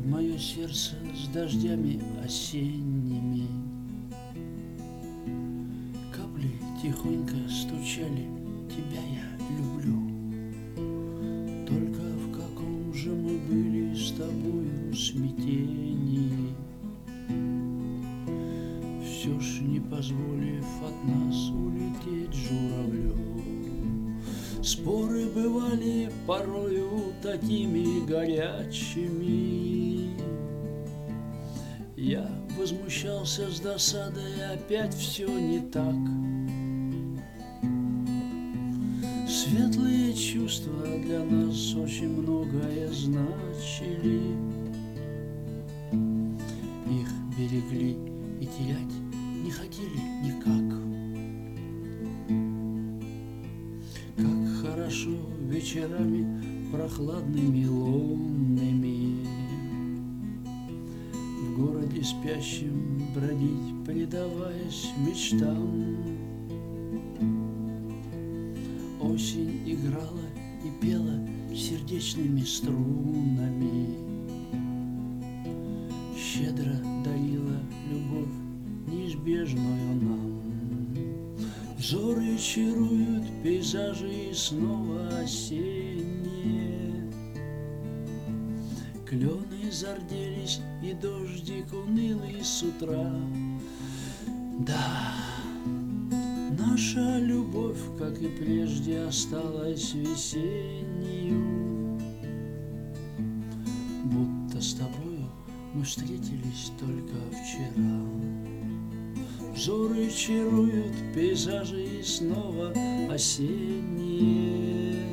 в мое сердце с дождями осенними. Капли тихонько стучали, тебя я люблю. Только в каком же мы были с тобою смятении, все ж не позволив от нас улететь журавлю. Споры бывали порою такими горячими. Я возмущался с досадой, опять все не так. Светлые чувства для нас очень многое значили. Их берегли и терять не хотели никак. Как хорошо вечерами прохладными, лунными в городе спящем бродить, предаваясь мечтам. Осень играла и пела сердечными струнами, щедро дарила любовь неизбежную нам. Взоры чаруют пейзажи и снова осенние. Клены зарделись и дождик унылый с утра. Да, наша любовь, как и прежде, осталась весеннею. Будто с тобою мы встретились только вчера. Взоры чаруют пейзажи и снова осенние.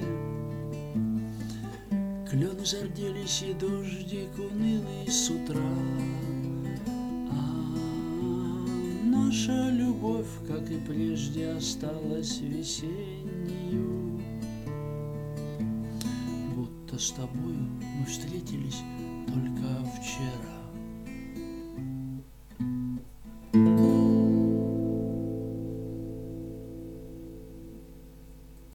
Клены зарделись и дождик унылый с утра. Наша любовь, как и прежде, осталась весеннею. Будто с тобою мы встретились только вчера.